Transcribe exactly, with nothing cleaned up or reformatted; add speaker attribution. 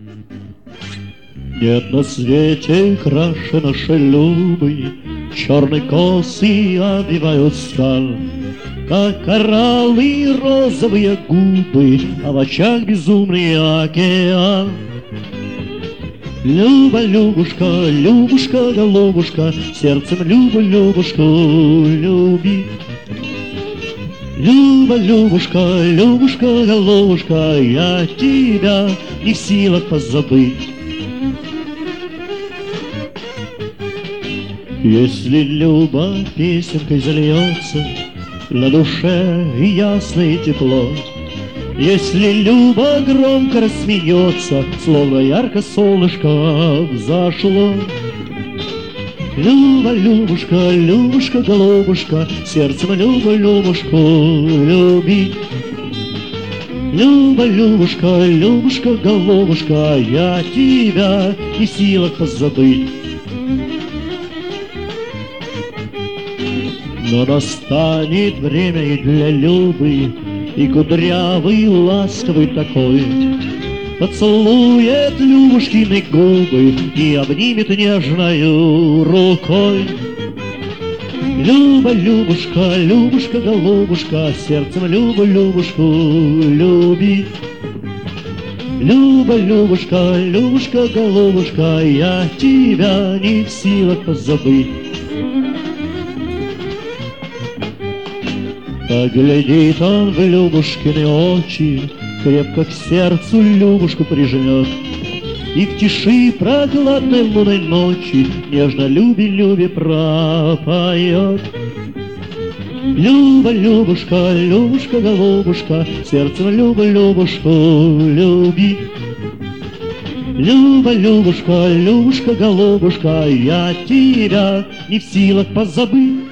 Speaker 1: Нет на свете краше нашей Любы, черные косы обвивают сталь, как кораллы розовые губы, а в очах безумный океан. Люба, Любушка, Любушка, голубушка, сердцем Люба, Любушку люби. Люба, Любушка, Любушка, голубушка, я тебя не в силах позабыть. Если Люба песенкой зальется, на душе ясно и тепло. Если Люба громко рассмеется, словно ярко солнышко взошло. Люба, Любушка, Любушка, голубушка, сердцем Люба, Любушку люби. Люба, Любушка, Любушка, голубушка, я тебя не в силах позабыть. Но настанет время и для Любы, и кудрявый, ласковый такой поцелует Любушкины губы и обнимет нежною рукой. Люба, Любушка, Любушка, голубушка, сердцем Люба, Любушку люби. Люба, Любушка, Любушка, голубушка, я тебя не в силах позабыть. Поглядит он в Любушкины очи, крепко к сердцу Любушку прижмет, и в тиши прохладной лунной ночи нежно люби, люби пропоет. Люба, Любушка, Любушка, голубушка, сердцем Люба, Любушку люби. Люба, Любушка, Любушка, голубушка, я тебя не в силах позабыть.